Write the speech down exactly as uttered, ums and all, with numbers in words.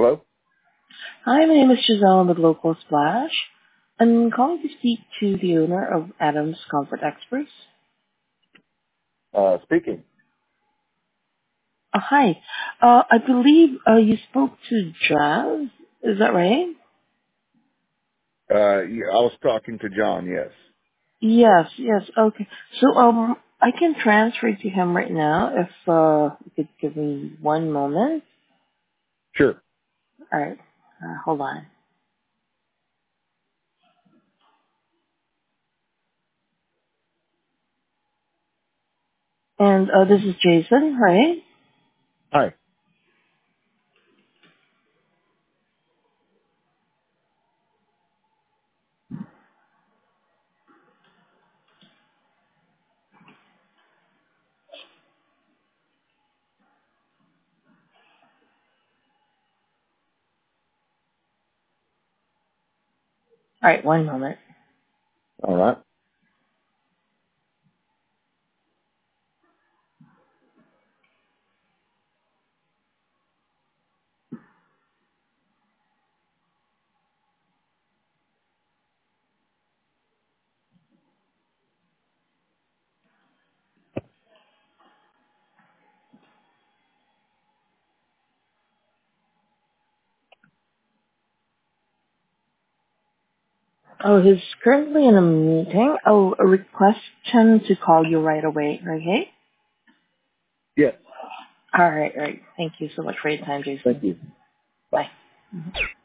Hello? Hi, my name is Giselle with Local Splash. I'm calling to speak to the owner of Adams Comfort Experts. Uh, speaking. Uh, hi. Uh, I believe uh, you spoke to Jazz. Is that right? Uh, yeah, I was talking to John, yes. Yes, yes. Okay. So um, I can transfer to him right now if uh, you could give me one moment. Sure. All right. Uh, hold on. And uh, this is Jason, right? Hi. All right. One moment. All right. Oh, he's currently in a meeting. I'll request him to call you right away. Okay? Yes. All right, all right. Thank you so much for your time, Thank Jason. you. Bye. Bye.